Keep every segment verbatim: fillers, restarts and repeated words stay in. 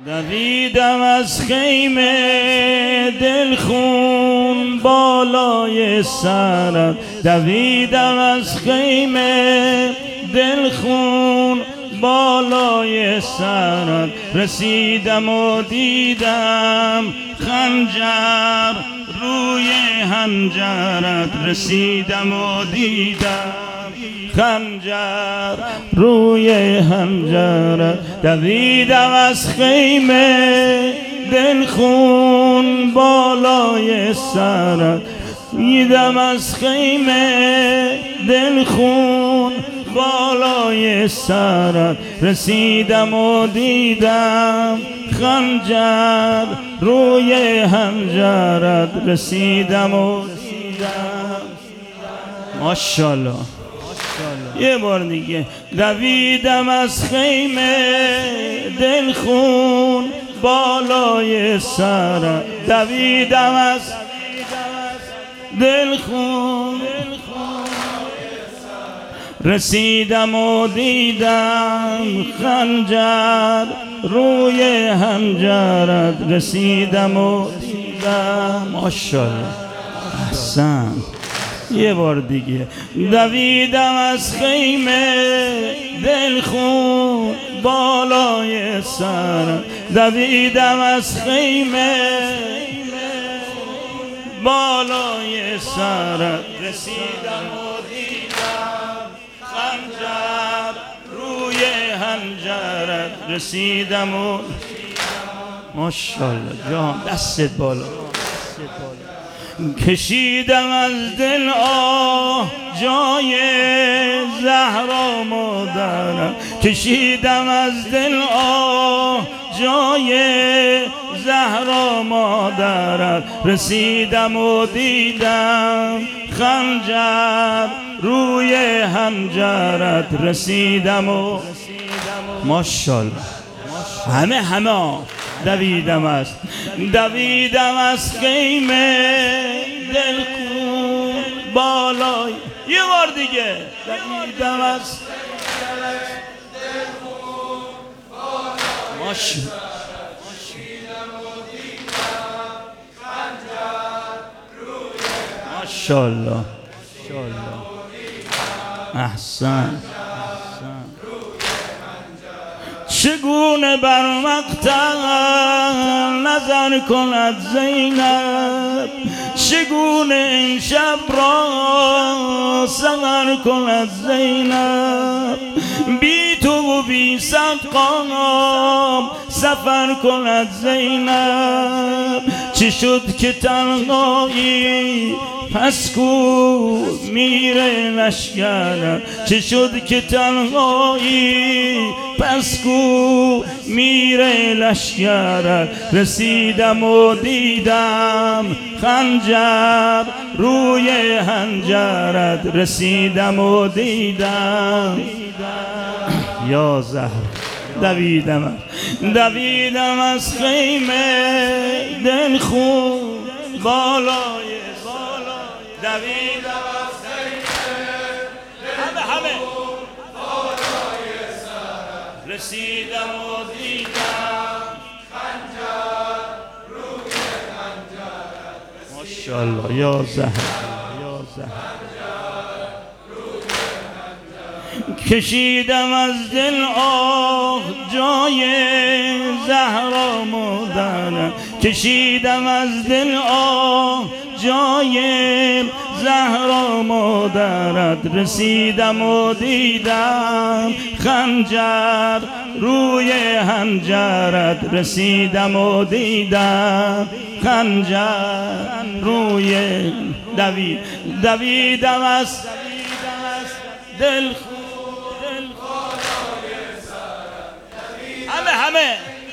دویدم از خیمه دلخون بالای سرت، دویدم از خیمه دلخون بالای سرت، رسیدم و دیدم خنجر روی هنجرت، رسیدم و دیدم خنجر روی هنجرت، دویدم از خیمه دلخون بالای سرت، دویدم از خیمه دلخون بالای سرت، رسیدم و دیدم خنجر روی هنجرت، رسیدم و دیدم. ماشاءالله. یه بار دیگه. دویدم از خیمه دلخون بالای سرت، دویدم از دلخون رسیدم و دیدم خنجر روی هنجرت، رسیدم و دیدم. ماشاءالله. احسن. یه بار دیگه. دویدم از خیمه دلخون بالای سرت، دویدم از خیمه بالای سرت، رسیدم و دیدم خنجر روی هنجرت، رسیدم و ماشاءالله. جان دستت بالا. کشیدم از دل آه جای زهرا مادرم، کشیدم از دل آه جای زهرا مادرت، رسیدم و دیدم خنجر روی هنجرت، رسیدم و ماشاءالله. همه همه دویدم از دویدم از خیمه دلخون بالای. یه بار دیگه. دویدم از ماشاءالله. ماشاءالله. احسن. چگونه بر مقتل نظر کند زینب، چگونه این شب را سحر کند زینب، بی تو و بی سقام سفر کند زینب، چی شد که تنهایی پس کو میره لشکرم، چی شد که تنهایی پس کو میره لشکرم، رسیدم و دیدم خنجر روی هنجرت، رسیدم و دیدم. یا زهر. دویدم دویدم از خیمه دلخون بالای دویدم از خیمه دلخون بالای سرت، رسیدم و دیدم خنجر روی هنجرت، ماشاءالله. یا زهر. یا زهر. کشیدم از دل آه جای زهرا مادرم، کشیدم از دل آه جای زهرا مادرت، رسیدم و دیدم خنجر روی هنجرت، رسیدم و دیدم خنجر روی دوید دویدم از دل همه همه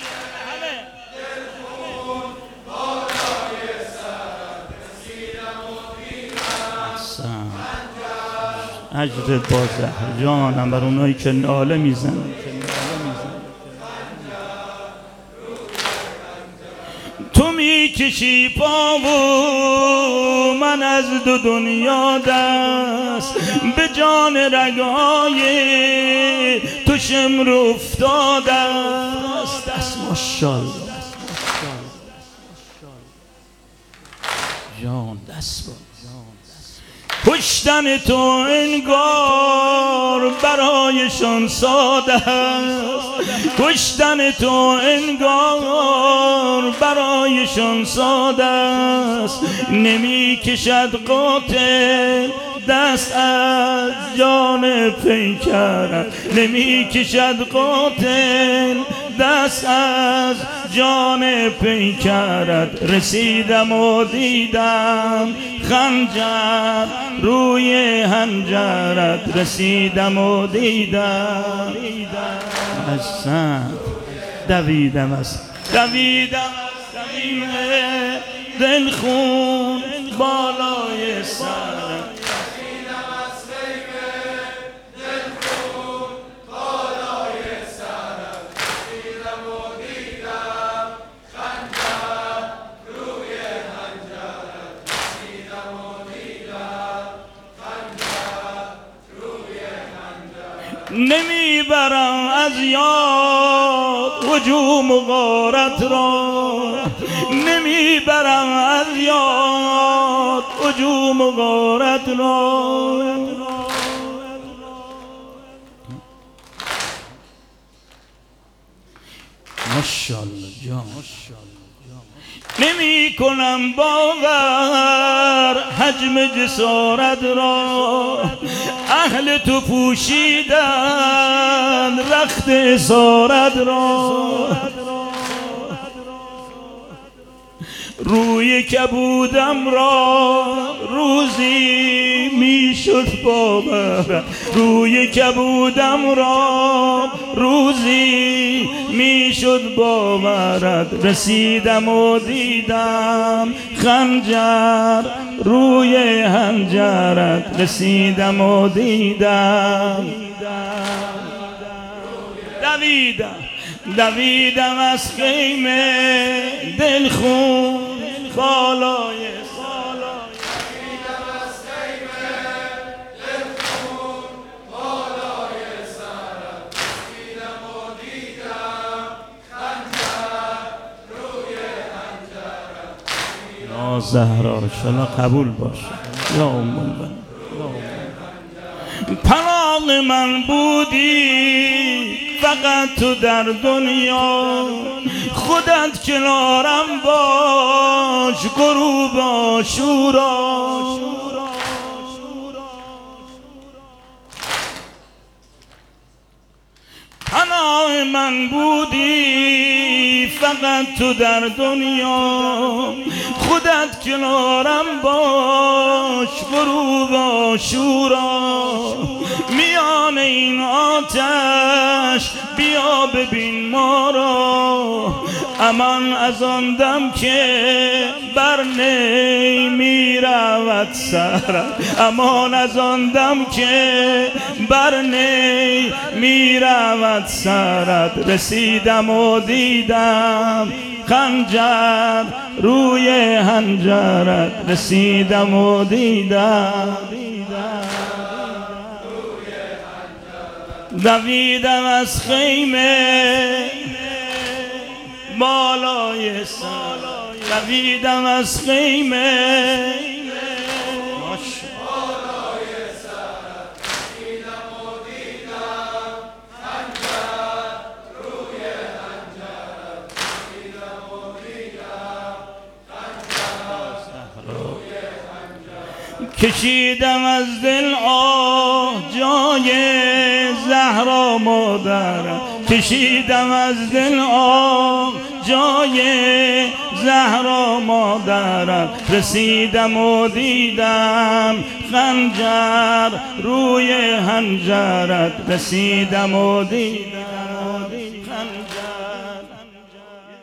اجرت با زهر جانم بر اونایی که ناله میزن. تو میکشی پا و من از دو دنیا دست، به جان رگهای تو شمر افتاده است. ماشاءالله جان دست با کشتن تو انگار برایشان ساده است، کشتن تو انگار برایشان ساده است. نمی کشد قاتل دست از جان پیکرت، نمی کشد قاتل دست از جان پیکرت. رسیدم و دیدم خنجر روی حنجرت، رسیدم و دیدم از سنگ دویدم از دویدم از زمین دل خون بالای سرت. نمیبرم از یاد هجوم و غارت را، نمیبرم از یاد هجوم و غارت را. ماشاءالله جان نمی کنم باور حجم جسارت را، اهل تو پوشیدن رخت اسارت را. روی کبودم را روزی میشد باور، روی کبودم را روزی میشد باورت. رسیدم و دیدم خنجر روی حنجرت، رسیدم و دیدم دویدم دویدم از خیمه دل خون بالای زهرا انشالله قبول باشه یا ام البنین. پناه من بودی فقط تو در دنیا، خودت کنارم باش غروب عاشورا. پناه من بودی فقط تو در دنیا، خودت کنارم باش غروب عاشورا. میان این آتش بیا ببین ما را، امان از آن دم که بر نی می رود سرت، امان از آن دم که بر نی می رود سرت. رسیدم و دیدم خنجر روی حنجرت، رسیدم و دیدم دویدم از خیمه بالای سر، دویدم از خیمه کشیدم از دل آه جای زهرا مادرم، کشیدم از دل آه جای زهرا مادرم. رسیدم و دیدم خنجر روی حنجرت، رسیدم و دیدم